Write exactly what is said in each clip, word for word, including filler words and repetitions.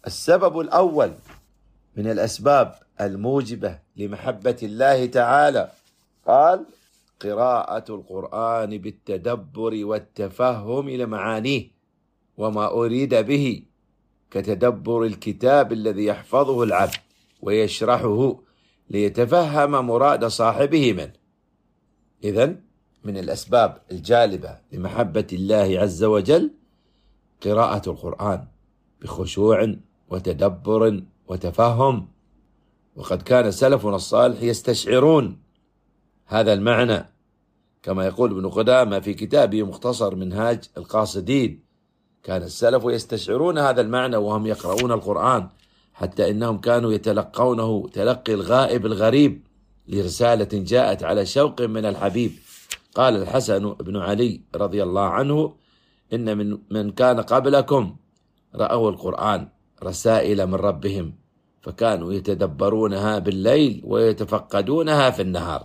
السبب الأول من الأسباب الموجبة لمحبة الله تعالى قال: قراءة القرآن بالتدبر والتفهم لمعانيه وما أريد به، كتدبر الكتاب الذي يحفظه العبد ويشرحه ليتفهم مراد صاحبه منه. إذن من الأسباب الجالبة لمحبة الله عز وجل قراءة القرآن بخشوع وتدبر وتفهم، وقد كان سلفنا الصالح يستشعرون هذا المعنى، كما يقول ابن قدامة في كتابه مختصر منهاج القاصدين: كان السلف يستشعرون هذا المعنى وهم يقرؤون القرآن، حتى إنهم كانوا يتلقونه تلقي الغائب الغريب لرسالة جاءت على شوق من الحبيب. قال الحسن بن علي رضي الله عنه: إن من, من كان قبلكم رأوا القرآن رسائل من ربهم، فكانوا يتدبرونها بالليل ويتفقدونها في النهار.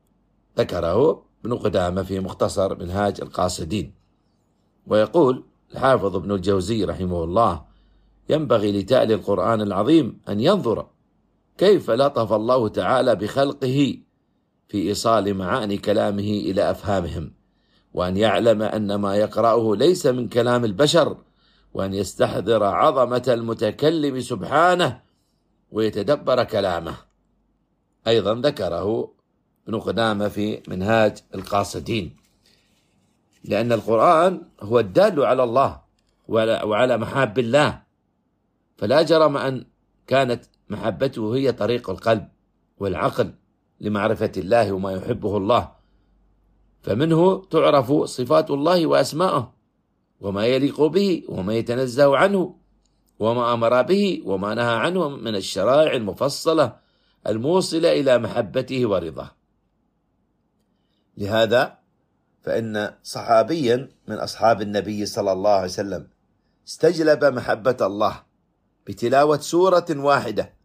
ذكره ابن قدامة في مختصر منهاج القاصدين. ويقول الحافظ ابن الجوزي رحمه الله: ينبغي لتالي القرآن العظيم أن ينظر كيف لطف الله تعالى بخلقه في إيصال معاني كلامه إلى أفهامهم، وأن يعلم أن ما يقرأه ليس من كلام البشر، وأن يستحضر عظمة المتكلم سبحانه ويتدبر كلامه. أيضا ذكره ابن قدامة في منهاج القاصدين، لأن القرآن هو الدال على الله وعلى محاب الله، فلا جرم أن كانت محبته هي طريق القلب والعقل لمعرفة الله وما يحبه الله، فمنه تعرف صفات الله وأسماءه وما يليق به وما يتنزه عنه وما أمر به وما نهى عنه من الشرائع المفصلة الموصلة إلى محبته ورضاه. لهذا فإن صحابيا من أصحاب النبي صلى الله عليه وسلم استجلب محبة الله بتلاوة سورة واحدة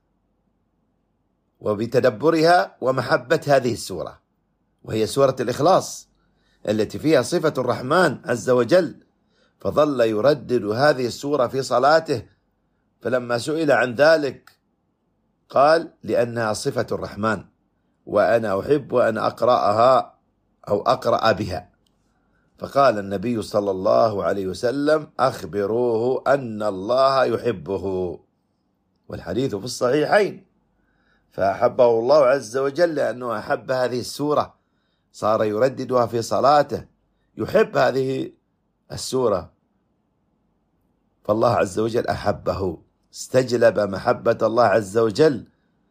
وبتدبرها ومحبة هذه السورة، وهي سورة الإخلاص التي فيها صفة الرحمن عز وجل، فظل يردد هذه السورة في صلاته، فلما سئل عن ذلك قال: لأنها صفة الرحمن وأنا أحب أن أقرأها أو أقرأ بها. فقال النبي صلى الله عليه وسلم: أخبروه أن الله يحبه. والحديث في الصحيحين. فأحبه الله عز وجل لأنه أحب هذه السورة، صار يرددها في صلاته، يحب هذه السورة، فالله عز وجل أحبه، استجلب محبة الله عز وجل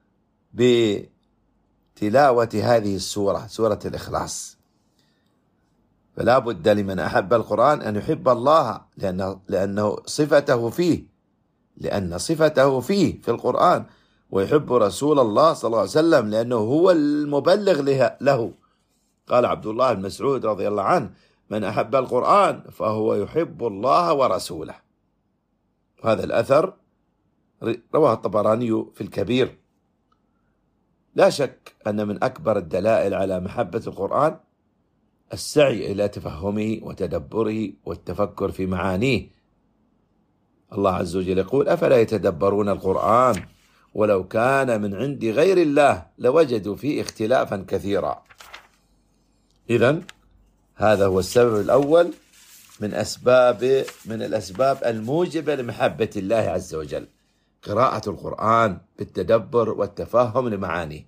بتلاوة هذه السورة، سورة الإخلاص. فلا بد لمن أحب القرآن أن يحب الله، لأنه, لأنه صفته فيه، لأن صفته فيه في القرآن، ويحب رسول الله صلى الله عليه وسلم لأنه هو المبلغ له. قال عبد الله بن مسعود رضي الله عنه: من أحب القرآن فهو يحب الله ورسوله. هذا الأثر رواه الطبراني في الكبير. لا شك أن من أكبر الدلائل على محبة القرآن السعي إلى تفهمه وتدبره والتفكر في معانيه. الله عز وجل يقول: أفلا يتدبرون القرآن ولو كان من عند غير الله لوجدوا فيه اختلافا كثيرا. إذن هذا هو السبب الأول من أسباب من الأسباب الموجبة لمحبة الله عز وجل، قراءة القرآن بالتدبر والتفهم لمعانيه.